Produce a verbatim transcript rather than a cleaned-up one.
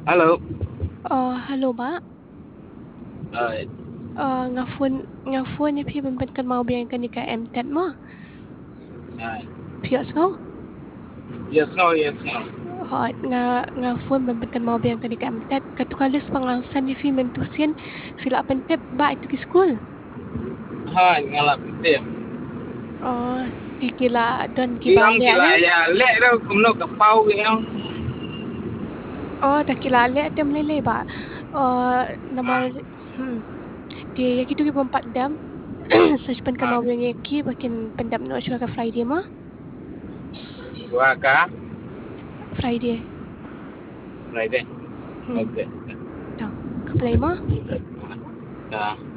Halo. Uh, halo Mak. Uh, Uh, nga phone nga phone niพี่มันเป็นกันเมาเบียงกันนี่กับแอมแตดมั้ง uh, พี่เอาเขา yes, no, yes, no. uh, nga nga phone มันเป็นกันเมาเบียงกันนี่กับแอมแตดkatukalis pangangsan niพี่มันtusin sila pentep ba itu ke school. Ha, ngalap dia. Oh, kikila don Yang kibale kila na. ya lek dah kumno kapau yang. Oh, dah kilale dem lele ba. Uh, nama Ah, hmm. Dia yang itu ki empat dam. Search pen kan ah, mau biang ki bakin pendam no chua ka Friday mah. dua ka. Friday. Right deh. Hmm. Okay. Tang. Ka play mah. Dah.